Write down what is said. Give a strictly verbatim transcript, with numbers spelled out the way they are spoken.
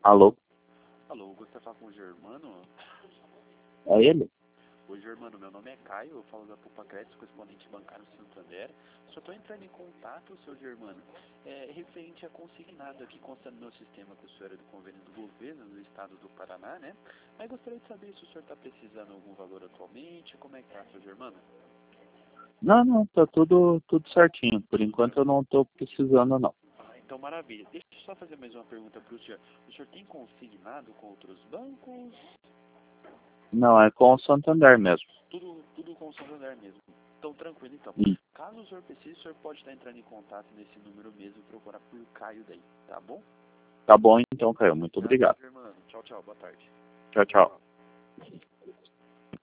Alô? Alô, gostaria de falar com o Germano? É ele? Oi, Germano, meu nome é Caio, eu falo da Poupa Crédito, correspondente bancário Santander. Só estou entrando em contato, seu Germano, é, referente a consignado aqui, consta no meu sistema que o senhor é do convênio do governo do estado do Paraná, né? Mas gostaria de saber se o senhor está precisando de algum valor atualmente, como é que tá, seu Germano? Não, não, tá tudo, tudo certinho. Por enquanto eu não tô precisando, não. Ah, então maravilha. Deixa eu só fazer mais uma pergunta para o senhor. O senhor tem consignado com outros bancos? Não, é com o Santander mesmo. Tudo, tudo com o Santander mesmo. Então, tranquilo, então. Hum. Caso o senhor precise, o senhor pode estar entrando em contato nesse número mesmo e procurar por Caio daí, tá bom? Tá bom então, Caio. Muito Obrigado, obrigado. Germano. Tchau, tchau. Boa tarde. Tchau, tchau.